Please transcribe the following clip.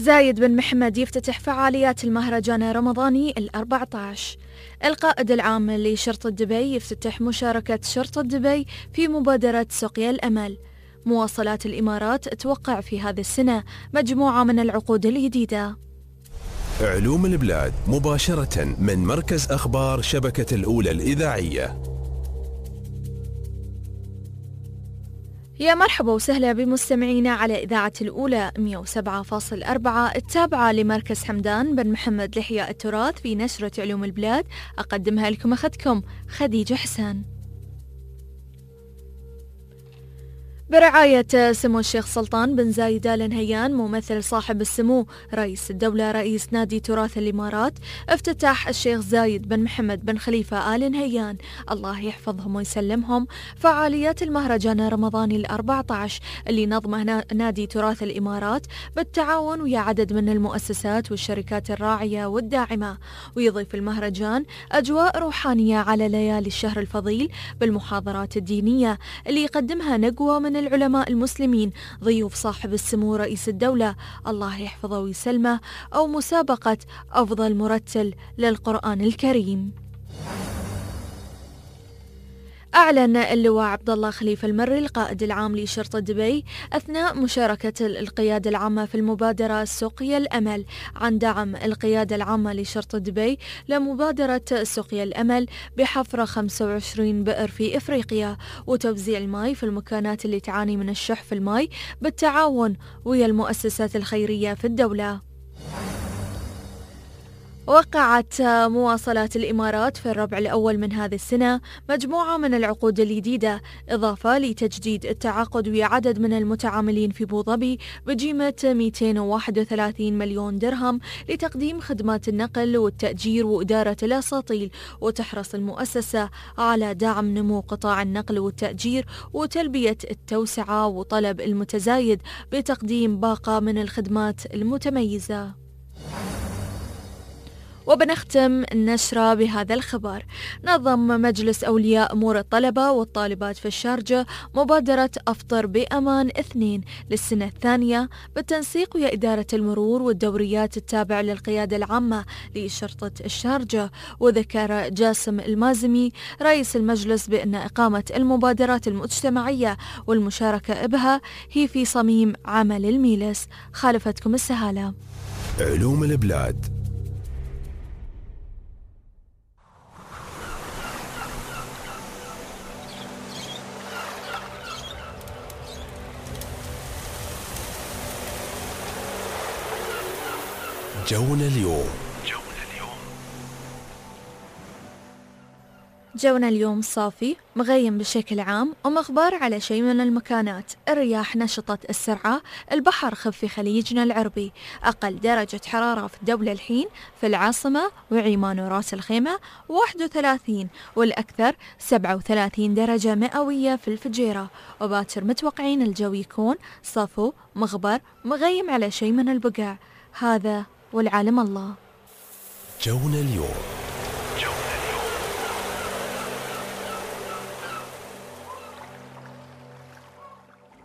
زايد بن محمد يفتتح فعاليات المهرجان الرمضاني ال14. القائد العام لشرطة دبي يفتتح مشاركة شرطة دبي في مبادرة سقيا الأمل. مواصلات الإمارات توقع في هذه السنة مجموعة من العقود الجديدة. علوم البلاد مباشرة من مركز أخبار شبكة الأولى الإذاعية. يا مرحبا وسهلا بمستمعينا على إذاعة الأولى 107.4 التابعة لمركز حمدان بن محمد لإحياء التراث في نشرة علوم البلاد. أقدمها لكم أختكم خديجة حسان برعاية سمو الشيخ سلطان بن زايد آل نهيان ممثل صاحب السمو رئيس الدولة رئيس نادي تراث الإمارات. افتتح الشيخ زايد بن محمد بن خليفة آل نهيان الله يحفظهم ويسلمهم فعاليات المهرجان الرمضاني ال14 اللي نظمه نادي تراث الإمارات بالتعاون ويا عدد من المؤسسات والشركات الراعية والداعمة. ويضيف المهرجان أجواء روحانية على ليالي الشهر الفضيل بالمحاضرات الدينية اللي يقدمها نقوى من العلماء المسلمين ضيوف صاحب السمو رئيس الدولة الله يحفظه ويسلمه، أو مسابقة أفضل مرتل للقرآن الكريم. أعلن اللواء عبد الله خليفة المري القائد العام لشرطة دبي أثناء مشاركة القيادة العامة في المبادرة سقيا الأمل عن دعم القيادة العامة لشرطة دبي لمبادرة سقيا الأمل بحفر 25 بئر في إفريقيا وتوزيع الماء في المكانات اللي تعاني من الشح في الماء بالتعاون ويا المؤسسات الخيرية في الدولة. وقعت مواصلات الإمارات في الربع الأول من هذه السنة مجموعة من العقود الجديدة إضافة لتجديد التعاقد ويا عدد من المتعاملين في أبوظبي بقيمة 231 مليون درهم لتقديم خدمات النقل والتأجير وإدارة الأساطيل. وتحرص المؤسسة على دعم نمو قطاع النقل والتأجير وتلبية التوسعة وطلب المتزايد بتقديم باقة من الخدمات المتميزة. وبنختم النشرة بهذا الخبر. نظم مجلس أولياء أمور الطلبة والطالبات في الشارجة مبادرة أفطر بأمان 2 للسنة الثانية بالتنسيق ويا إدارة المرور والدوريات التابع للقيادة العامة لشرطة الشارجة. وذكر جاسم المازمي رئيس المجلس بأن إقامة المبادرات المجتمعية والمشاركة بها هي في صميم عمل الميلس. خالفتكم السهالة. علوم البلاد. جونا اليوم صافي مغيم بشكل عام ومغبار على شيء من المكانات. الرياح نشطت السرعة. البحر خف في خليجنا العربي. أقل درجة حرارة في الدولة الحين في العاصمة وعمان وراس الخيمة 31 والأكثر 37 درجة مئوية في الفجيرة. وباكر متوقعين الجو يكون صفو مغبر مغيم على شيء من البقع. هذا والعالم الله. جونا اليوم.